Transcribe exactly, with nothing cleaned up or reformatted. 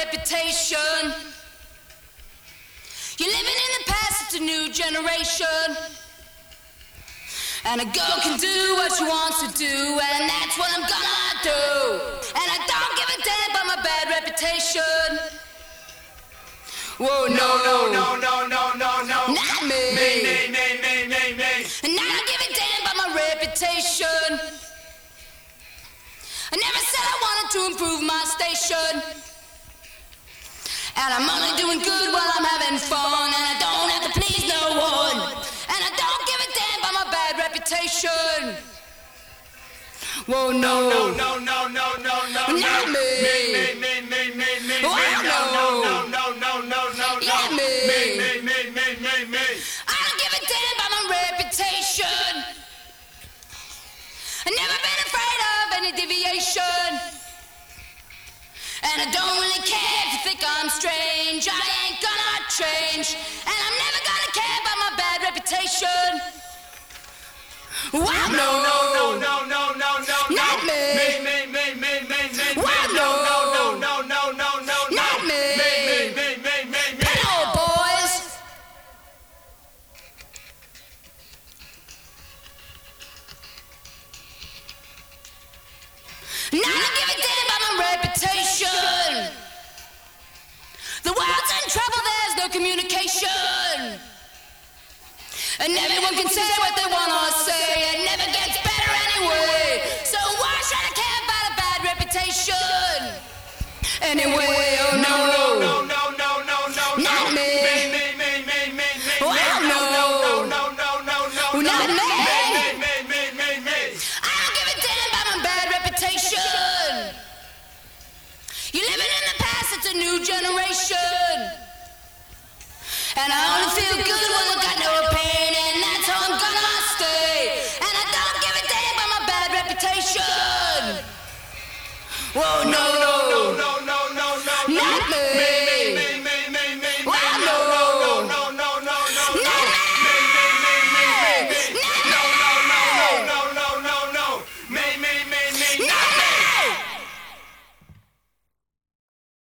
reputation. You're living in the past, it's a new generation. And a girl can do what she wants to do, and that's what I'm gonna do. And I don't give a damn about my bad reputation. Whoa, no, no, no, no, no, no, no, not me. Me, me, me, me, me, me. And I don't give a damn about my reputation. I never said I wanted to improve my station. And I'm only doing good while I'm having fun, and I don't have to please no one. And I don't give a damn about my bad reputation. Whoa, no, no, no, no, no, no, no, not me. Me, me, me, me, me, me, oh, me, no, no, no, no, no, no, no, yeah, me. Me, me, me, me, me, me. I don't give a damn about my reputation. I've never been afraid of any deviation. And I don't really care if you think I'm strange. I ain't gonna change. And I'm never gonna care about my bad reputation. Wow, no, no, no, no, no, no, no, not me. Me, me, me, me, me, me, wow, no, no, no, no, no, no, no, not me. Me, me, me, me, me, me. Hello, boys. Now I don't give a damn about my reputation. The world's in trouble, there's no communication. And everyone can say what they wanna say. It never gets better anyway. So why should I care about a bad reputation? Anyway, oh no, no, no, no, no, no, no, not me. Me, me, me, me, me, me. Well, no, no, no, no, no, no, no, not me. Me, me, me, me, me. I don't give a damn about my bad reputation. You're living in the past, it's a new generation. And I only feel good when I got no pain, and that's how I'm gonna stay. And I don't give a damn about my bad reputation. Whoa, no, no.